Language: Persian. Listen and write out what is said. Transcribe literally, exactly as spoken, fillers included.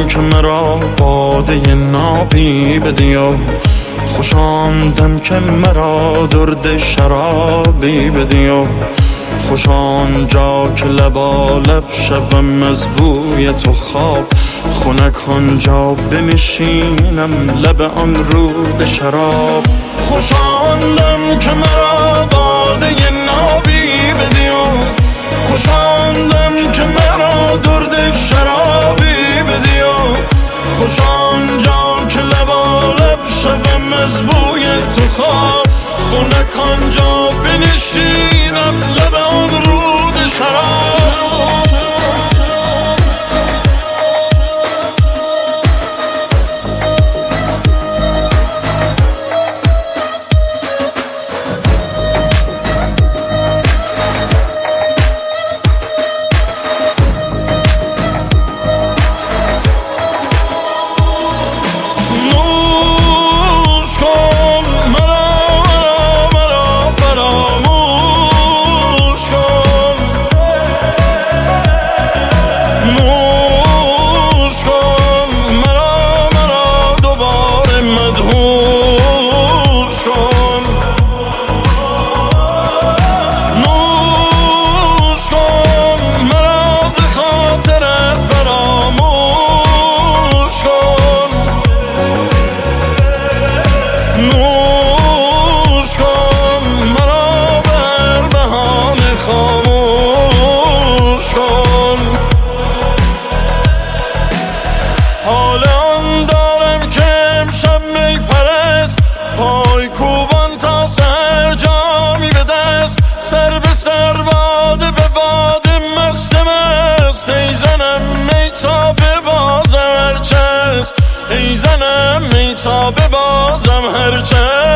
که مرا باده نابی بدی و خوشان دم که مرا درد شرابی بدی و خوشان جا که لبالب شوم از بوی تو خواب خنک آنجا بنشینم لب آن رود شراب خوشان دم که مرا باده نابی بدی و خوشان دم که مرا درد شرابی بدی و خوشان جا که لبالب شوم از بوی تو خواب خنک آنجا بنشینم لب آن رود شراب حال آن دارم که امشب می پرست پای کوبان تا سر جامی به دست سر به سر باده به باده مست مست ای زنم می تا به بازم هرچست ای زنم می تا به بازم هرچست